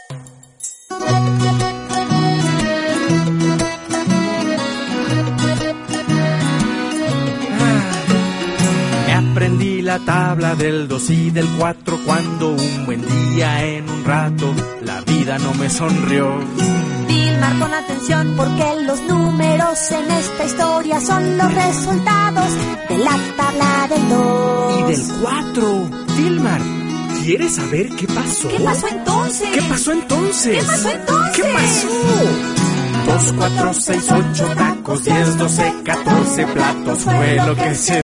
Aprendí la tabla del 2 y del 4 cuando un buen día en un rato la vida no me sonrió. Vilmar, pon atención porque los números en esta historia son los resultados de la tabla del 2 y del 4. Vilmar, ¿quieres saber qué pasó? ¿Qué pasó entonces? ¿Qué pasó entonces? ¿Qué pasó entonces? ¿Qué pasó? 2, 4, 6, 8 tacos, 10, 12, 14 platos fue lo que se